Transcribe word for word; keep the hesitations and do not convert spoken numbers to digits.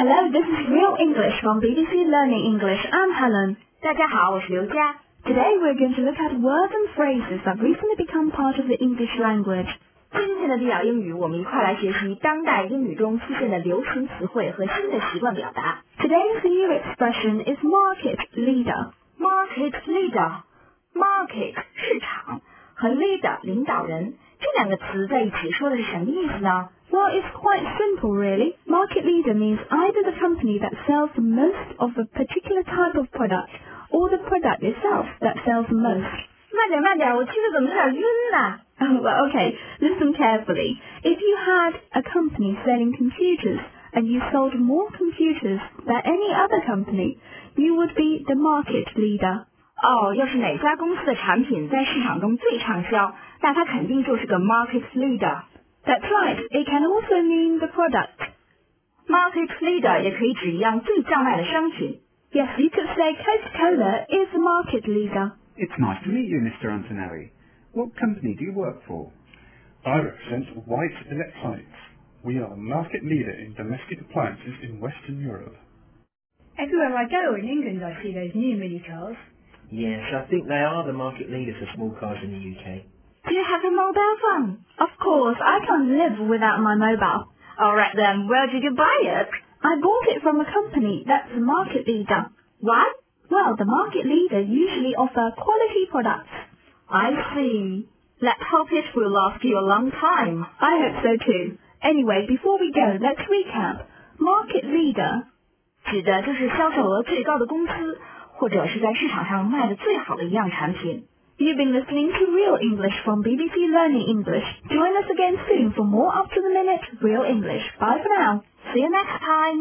Hello, this is Real English from B B C Learning English. I'm Helen. 大家好，我是刘佳。 Today we're going to look at words and phrases that recently become part of the English language. 今天的地表英语，我们一块来学习当代英语中出现的流行词汇和新的习惯表达。 Today's new expression is market leader. Market leader, market 市场和 leader 领导人，这两个词在一起说的是什么意思呢？ Well, it's quite simple, really. Market leader means either the company that sells the most of a particular type of product or the product itself that sells the most. 慢点慢点，我听着怎么有点晕呢？ Oh, well, okay, listen carefully. If you had a company selling computers and you sold more computers than any other company, you would be the market leader. 哦，要是哪家公司的产品在市场中最畅销，那它肯定就是个 market leader。 That's right, it can also mean the product. Market leader 也可以指一样最叫卖的商品。 Yes, you could say Coca-Cola is the market leader. It's nice to meet you, Mister Antonelli. What company do you work for? I represent White Electronics. We are the market leader in domestic appliances in Western Europe. Everywhere I go in England I see those new mini cars. Yes, I think they are the market leaders for small cars in the U K. Do you have a mobile phone? Of course, I can't live without my mobile. Alright then, where did you buy it? I bought it from a company that's the market leader. What? Well, the market leader usually offer quality products. I see. Let's hope it will last you a long time. I hope so too. Anyway, before we go, let's recap. Market leader 指的就是销售额最高的公司，或者是在市场上卖的最好的一样产品。 You've been listening to Real English from B B C Learning English. Join us again soon for more up-to-the-minute Real English. Bye for now. See you next time.